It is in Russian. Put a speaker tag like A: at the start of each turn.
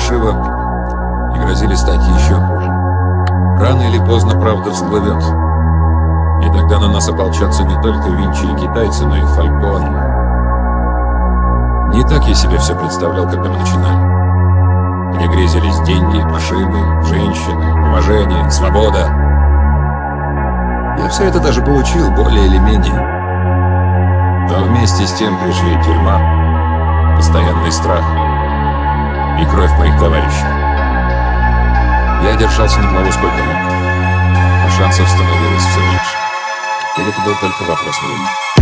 A: фальшиво и грозили стать еще хуже. Рано или поздно правда всплывет, и тогда на нас ополчатся не только Винчи и китайцы, но и Фалькон. Не так я себе все представлял, когда мы начинали. Мне грезились деньги, машины, женщины, уважение, свобода. Я все это даже получил, более или менее. Но вместе с тем пришли тюрьма, постоянный страх и кровь моих товарищей. Я держался на плаву сколько мог, а шансов становилось все меньше. Или это был только вопрос времени.